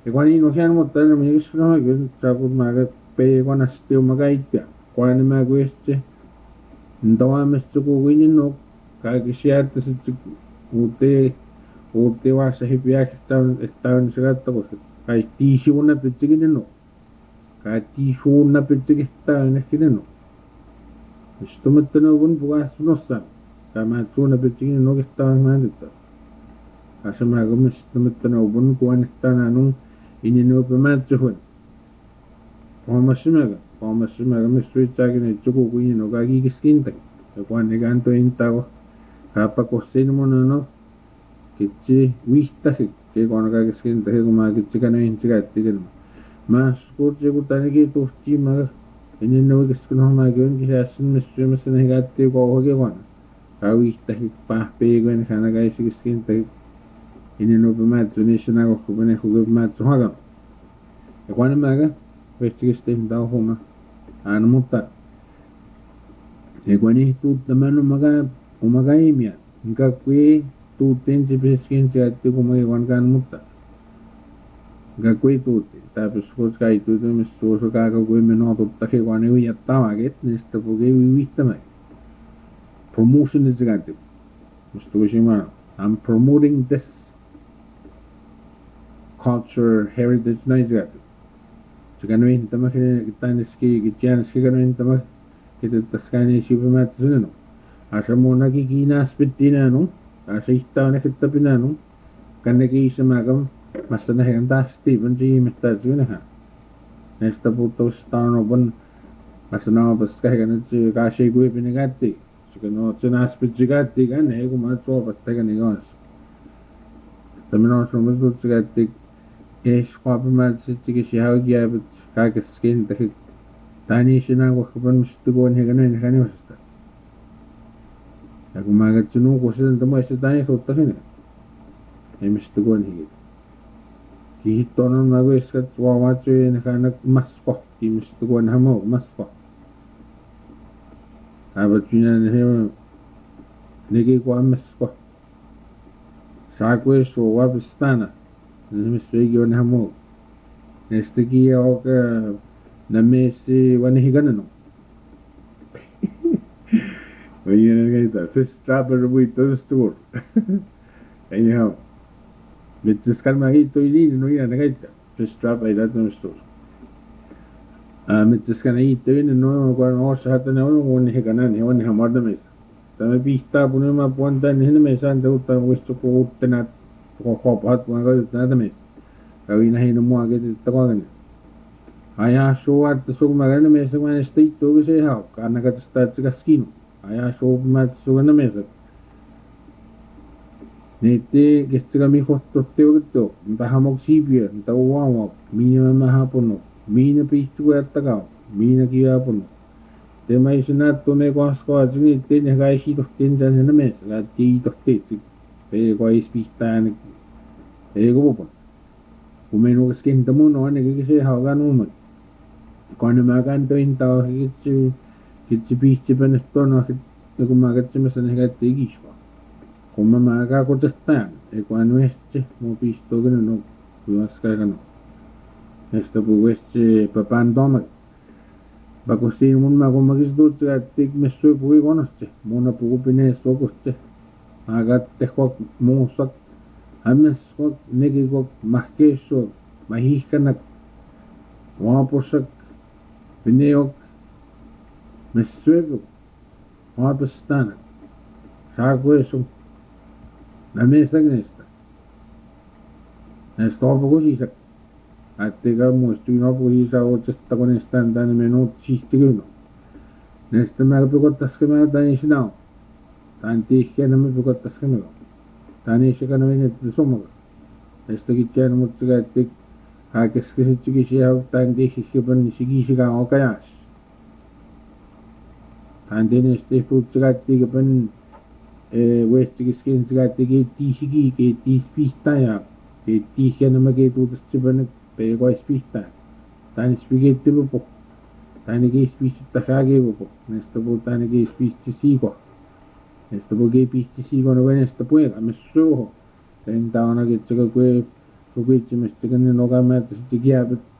Igual no sean montar en mi no que trapo maga pe con asteo maga ipia. Cuando me hago no me estoy no cada que sea te ute vas a hipia que estaban segata pues hay tishi una pechiquine no. Cada tishi una pechique está en esquina no. Esto me tengo un bugas no sa. Kama una pechiquine no que estaban mandita. Asa maga me esto me tengo un cuan están anun inino pematsuhun. Pamasimaga mystery tagin chuku queen no gagi skin tag. The one neganto in tago. Hapa cosino mono kichi wista que con gagi skin tag kuma kichi kana in chigatigin. Mas kurche kutaniki to chimaga. Inino kiskin homa given ki hasin mystery masin higati go hoge one. Kawista pa peguen kana gai skin tag. Inino pematsu nishinago kubene hugumatsu haga. The one maga. Vestigisten da homa anu mutta egwani tu tamano maga umaga imia inka kwe tu tense peskin chatti kuma egwan kan mutta ga kwe tu ta pescos kai tu tu misto so ka kwe meno to ta ke gwani wi yatta maget nesta puge wi wittama promotion is gante misto shima I'm promoting this culture heritage night Ganawin tama kitaneski kityaneski ganawin tama kita taskani supermat sunano asa mo nakikinas pitinano asa istaw na kita pinano kanaki isa magam mas na hegan ta Stephen G mesta suna ha nesta puto stano bon mas na bas kahegan ci kashi gue pinagati sukano cinas pichigati gan he kumatso patta ganigas tamino sumu tsigati schwabemat sich haugia bet kages skin the tani shina go khban mishtugo ne gane ne khani wasta aku maga chunu ko se tamo se tani so ta ne e mishtugo ne ki tono na go iska twa ma che ne khana maspo ki mishtugo ne hamo maspo aba chuna ne he ne ki ko maspo sa ko so wa bistana Mr. Hamo. Next year, Namesi when he gonna know. When you get the first trapper with the store. Anyhow, let's just come here to eat no ya negaita. First trap I that no store. It's just gonna eat to in no one also had to know when he gonna he one hammer the mess. Tame pista punema ponta in the mesa and the uta wish to go to not. Hop hat mga na mes kawin na hino mo agad tawagan aya so at so magana mes ng state to kasi ha kana ka start sa skin aya so mat so na mes nete gusto kami hosto to bahamog sibir tawawa mina mahapon mina pistu at tagaw mina kiyapon te may sunat to me kwas ko ajini te ne ga shi to tin jan na mes la ti to te pe ko ispistane ego po kumeno skin tamo no ne ke ha ga no mo kono ma kan to in ta kitchi pisti pen sto no ke ko ma ga tsme se ne ga te gi swa kuma ma ga ko testan e kono este mo pisto ga no ku ska ga no este bu este papan doma ba ko si mun ma ko ma gis do tra tik me so bu go no ste mo na pu pine so ko ste agat te ko mo so ames ko negi ko mahkeso mahikanak waposak pineok mesuego wapastana sako eso na mesa nesta esto poco si sa atega mo estoy no poco sa o testa con esta dan meno chiste no nesta me ko taske me dan isnao tanti que no me ko taske me tani se kana ne somo esto ki tiene mucho que te a que se chiqui se ha tan de que ban sigi siga o kayas tan de este fruto que ban west que skin que ti sigi que ti pista ya que ti que no me que tu se ban pe go pista tan spaghetti po tan que pista kage po esto po tan que pista sigo esto porque pisti si con ven esto pueda me sujo tenta una que chica que Hukitsimistikanin uqamat stikiapit